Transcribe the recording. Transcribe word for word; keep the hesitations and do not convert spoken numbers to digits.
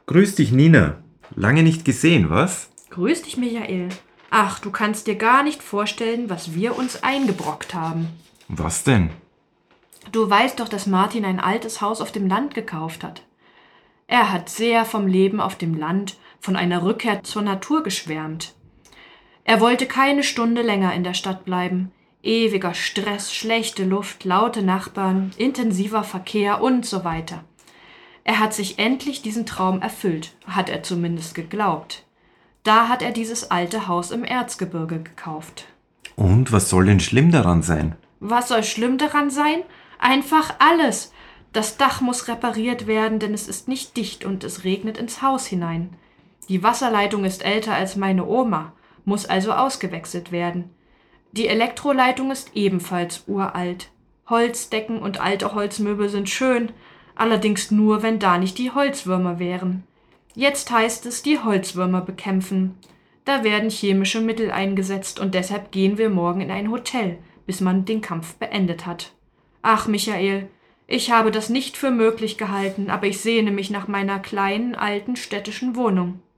Grüß dich, Nina. Lange nicht gesehen, was? Grüß dich, Michael. Ach, du kannst dir gar nicht vorstellen, was wir uns eingebrockt haben. Was denn? Du weißt doch, dass Martin ein altes Haus auf dem Land gekauft hat. Er hat sehr vom Leben auf dem Land, von einer Rückkehr zur Natur geschwärmt. Er wollte keine Stunde länger in der Stadt bleiben. Ewiger Stress, schlechte Luft, laute Nachbarn, intensiver Verkehr und so weiter. Er hat sich endlich diesen Traum erfüllt, hat er zumindest geglaubt. Da hat er dieses alte Haus im Erzgebirge gekauft. Und was soll denn schlimm daran sein? Was soll schlimm daran sein? Einfach alles. Das Dach muss repariert werden, denn es ist nicht dicht und es regnet ins Haus hinein. Die Wasserleitung ist älter als meine Oma, muss also ausgewechselt werden. Die Elektroleitung ist ebenfalls uralt. Holzdecken und alte Holzmöbel sind schön, allerdings nur, wenn da nicht die Holzwürmer wären. Jetzt heißt es, die Holzwürmer bekämpfen. Da werden chemische Mittel eingesetzt und deshalb gehen wir morgen in ein Hotel, bis man den Kampf beendet hat. Ach, Michael, ich habe das nicht für möglich gehalten, aber ich sehne mich nach meiner kleinen, alten städtischen Wohnung.